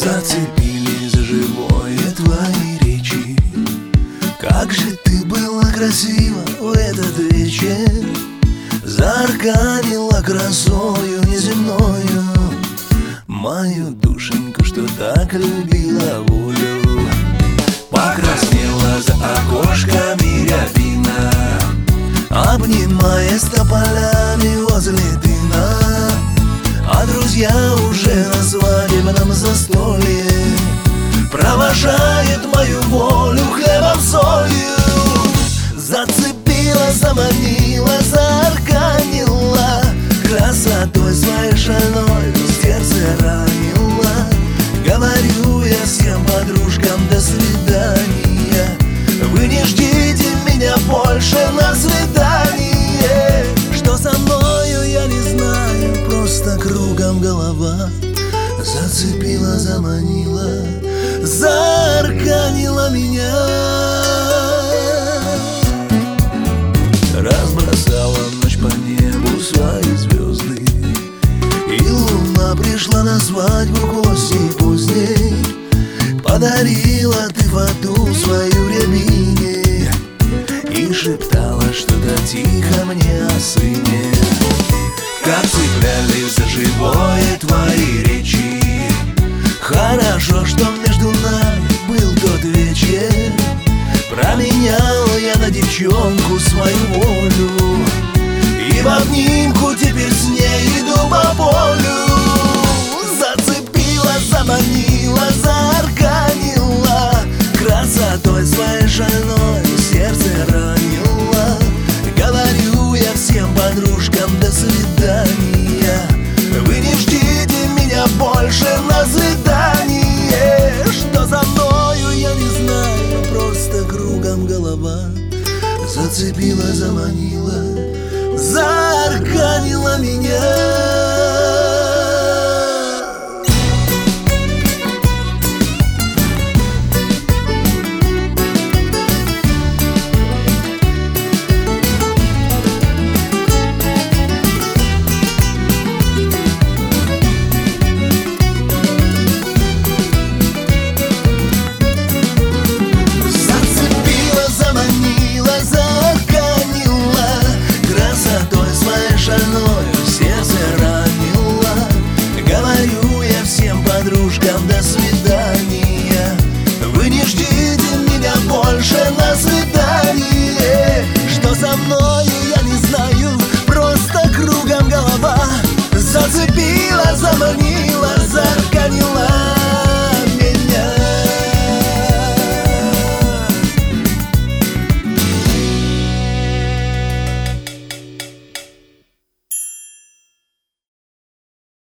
Зацепили за живое твои речи. Как же ты была красива в этот вечер, заарканила красою неземною мою душеньку, что так любила волю. Покраснела за окошками рябина, обнимаясь тополями возле дына. А друзья уже на свадебном застолье провожают мою волю хлебом солью. Зацепила, заманила, заарканила красотой своей шальной, сердце ранила. Говорю я всем подружкам: до свидания, вы не ждите меня больше на свидание. Что со мною, я не знаю, просто кругом голова. Зацепила, заманила, заарканила меня. Разбросала ночь по небу свои звезды, и луна пришла на свадьбу гостей поздней. Подарила ты фату свою рябине и шептала что-то тихо мне о сыне. Как цеплялись за живое твои речи. Хорошо, что между нами был тот вечер. Променял я на девчонку свою волю, и в обнимку теперь с ней иду по полю. Зацепила, заманила, заарканила красотой своей шальной, сердце ранила. Говорю я всем подружкам: до свидания, вы не ждите меня больше на свидание. Что за мною, я не знаю, просто кругом голова. Зацепила, заманила, заарканила меня. Сердце ранило. Говорю я всем подружкам: до свидания, вы не ждите меня больше на свидание. Что со мною, я не знаю, просто кругом голова. Зацепила, заманила,